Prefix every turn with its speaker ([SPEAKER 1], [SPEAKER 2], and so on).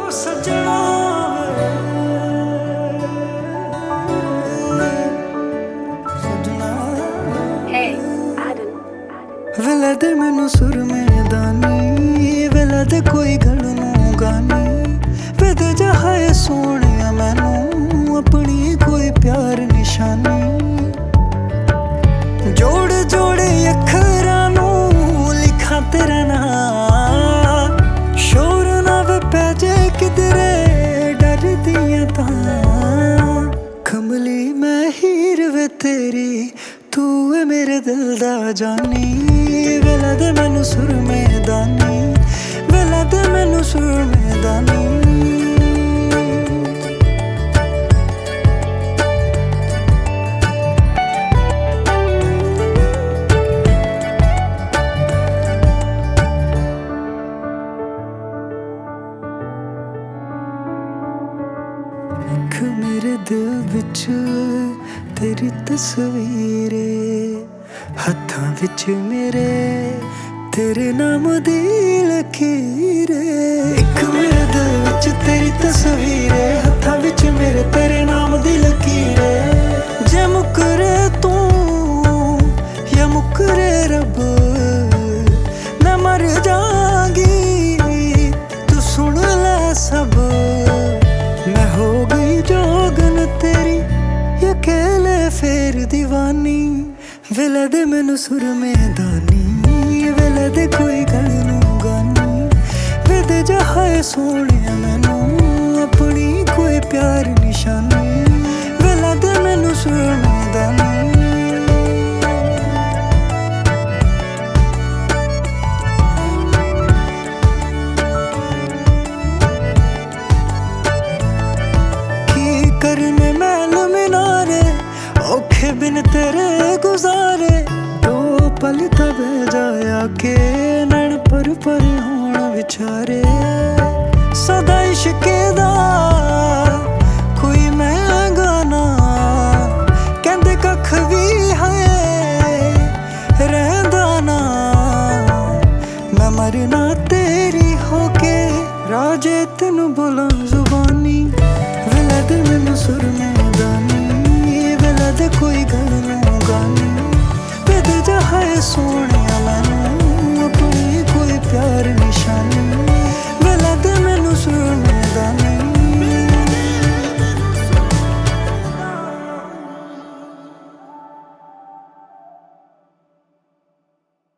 [SPEAKER 1] सजना वेला दे मैनू सुर में दानी, वेला दे कोई गल नू गानी, वेद जहाए सोने मैनू अपनी कोई प्यार निशानी। जोड़ जोड़े अखरां नू लिखा तेरा नाम, शोर ना वे पै जे किधरे डर दियां तां। कमली मैं हीर वे तेरी, तू है मेरे दिल दा जानी। वेला दे मैनू सुर में दानी, वेला दे मैनू सुर में दानी। मेरे दिल विच तेरी तस्वीर, हत्थां विच मेरे तेरे नाम दी लकीर। एक मेरे दिल विच तेरी तस्वीर, हत्थां विच मेरे तेरे नाम दी लकीर। जे मुकरे तू या मुकरे रब, मैं मर जागी तू सुन ले सब। मैं हो गई जोगन तेरी अकेले फेर दीवानी। वेला दे मैनू सुर में दानी, वेला दे कोई गल नू गानी, वेद जहाए सोने मैनू अपनी कोई प्यार निशानी। वेला दे मैनू सुर में दानी। करने मैल मिनारे औखे बिन तेरे गुजारे, दो पल तब जाया के नैन पर होण विचारे। सदा इश्के दा कोई मैं गाना, कहंदे कख भी है रहिंदा ना। मैं मरना तेरी होके राजे तेनू बोलां जुबानी। वेला दे मैनू सुर में दानी, वेला दे कोई गल नू गानी, वेद जहाए सोने